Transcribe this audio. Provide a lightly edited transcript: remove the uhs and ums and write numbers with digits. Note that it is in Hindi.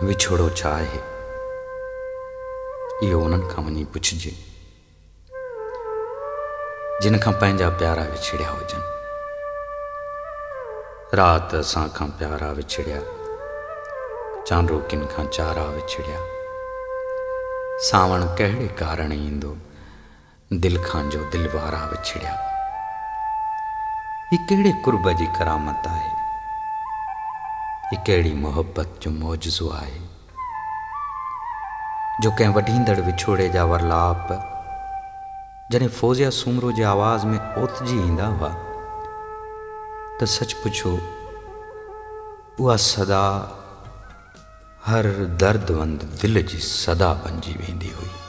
विछोड़ो छा आहे इहो उन्हनि खां वञी पुछिजे जिन खां पंहिंजा प्यारा विछड़िया हुजनि। राति असां खां प्यारा विछड़िया, चांड्रो किन खां चारा विछड़िया। सावण कहिड़े कारण ईंदो, दिल खां जो दिल वारा विछड़िया। ही कहिड़े कुर्ब जी करामत आहे, ही कहिड़ी मोहब्बत जो मौजज़ो आहे, जो कंहिं वढींदड़ विछोड़े जा वरलाप जॾहिं फौजिया सूमरो जे आवाज़ में ओतजी ईंदा हुआ त सच पुछो उहा सदा हर दर्दवंद दिल जी सदा बणिजी वेंदी हुई।